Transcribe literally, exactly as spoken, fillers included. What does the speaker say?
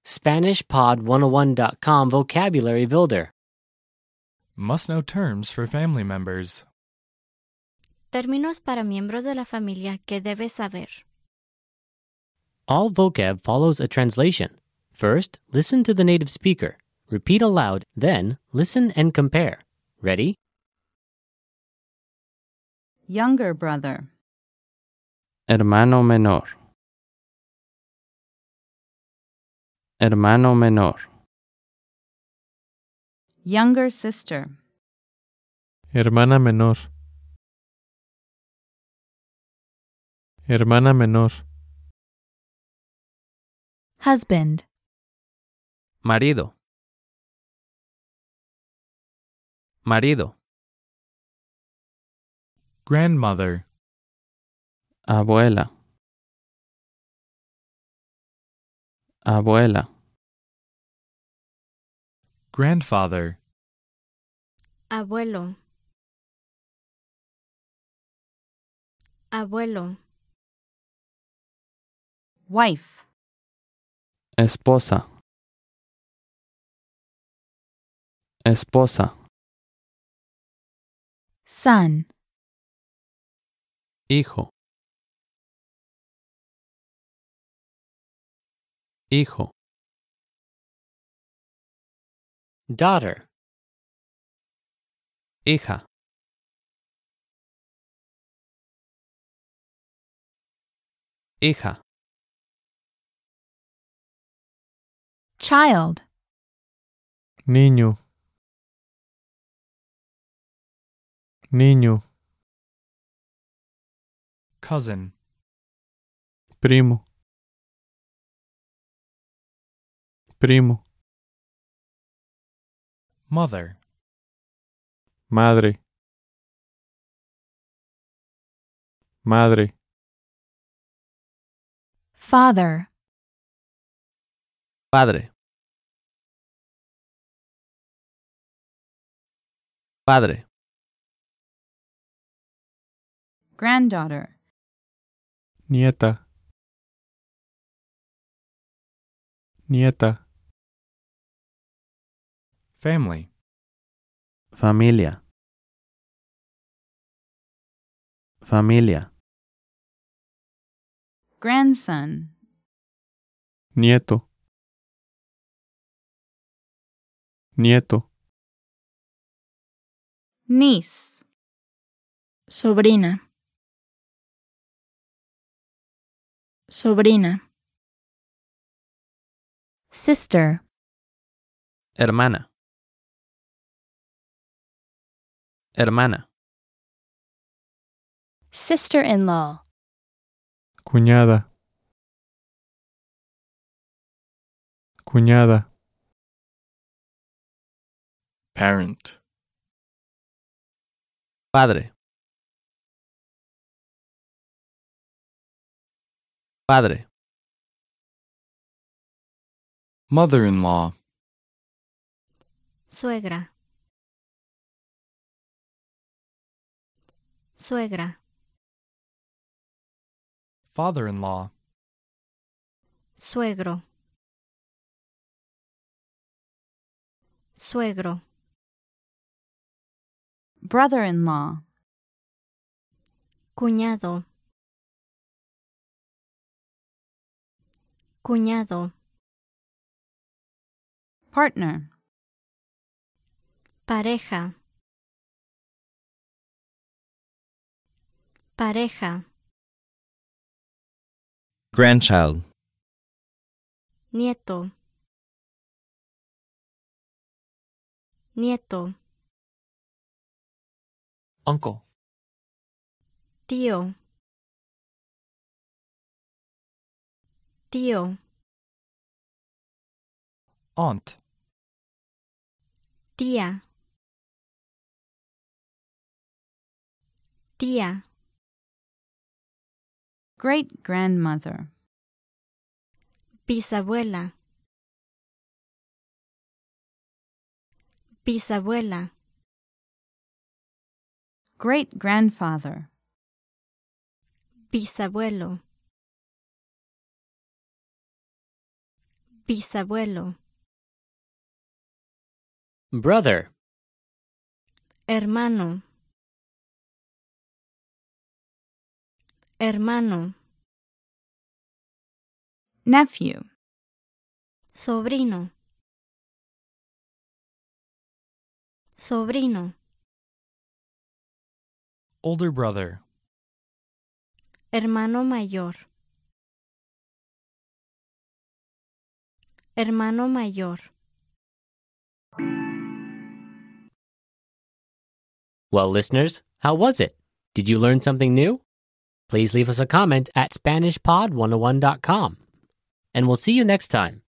Spanish Pod one oh one dot com Vocabulary Builder. Must know terms for family members. Términos para miembros de la familia que debes saber. All vocab follows a translation. First, listen to the native speaker. Repeat aloud, then listen and compare. Ready? Younger brother. Hermano menor. Hermano menor. Younger sister. Hermana menor. Hermana menor. Husband. Marido. Marido. Grandmother. Abuela. Abuela. Grandfather. Abuelo. Abuelo. Wife. Esposa. Esposa. Son. Hijo. Hijo. Daughter. Hija. Hija. Child. Niño. Niño. Cousin. Primo. Primo. Mother. Madre. Madre. Father. Padre. Padre. Granddaughter. Nieta. Nieta. Family. Familia. Familia. Grandson. Nieto. Nieto. Niece. Sobrina. Sobrina. Sister. Hermana. Hermana. Sister-in-law. Cuñada. Cuñada. Parent. Padre. Padre. Mother-in-law. Suegra. Suegra. Father-in-law. Suegro. Suegro. Brother-in-law. Cuñado. Cuñado. Partner. Pareja. Pareja. Grandchild. Nieto. Nieto. Uncle. Tío. Tío. Aunt. Tía. Tía. Great grandmother. Bisabuela. Bisabuela. Great grandfather. Bisabuelo. bisabuelo, brother, hermano, hermano, nephew, sobrino, sobrino, older brother, hermano mayor, hermano mayor. Well, listeners, how was it? Did you learn something new? Please leave us a comment at Spanish Pod one oh one dot com. And we'll see you next time.